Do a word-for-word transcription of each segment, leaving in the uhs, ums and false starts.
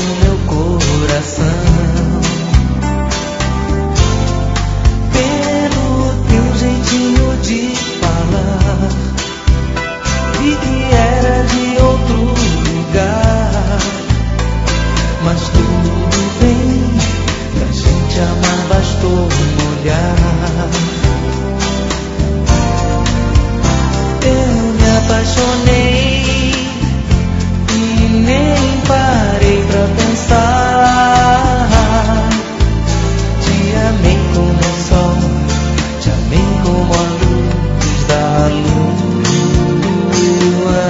no meu coração. Pelo teu jeitinho de falar, vi que era de outro lugar. Mas tudo bem, pra gente amar bastou um olhar. Eu me apaixonei e nem parei pra pensar. Te amei como o sol, te amei como a luz da lua.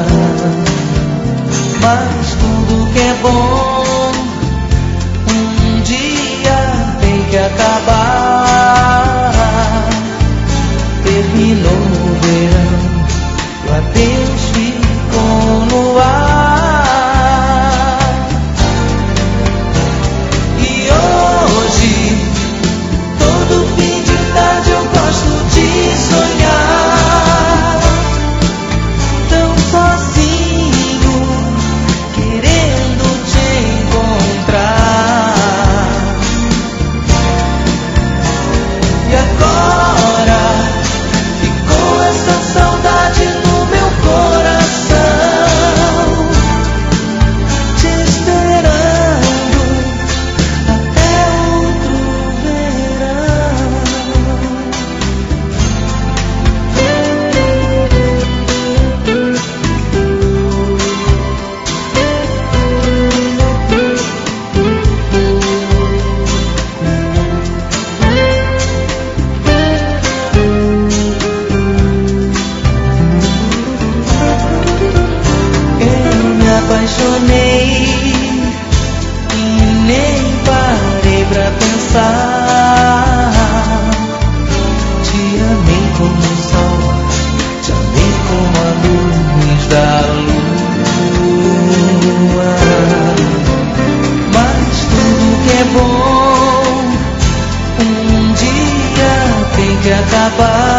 Mas tudo que é bom um dia tem que acabar. Terminou o verão, o adeus ficou no ar. E hoje, todo fim de tarde eu gosto de sonhar, tão sozinho, querendo te encontrar. E agora ficou essa saudade no meu coração, te esperando até outro verão. Eu me apaixonei e nem parei pra pensar. Te amei como o sol, te amei como a luz da lua. Mas tudo que é bom um dia tem que acabar.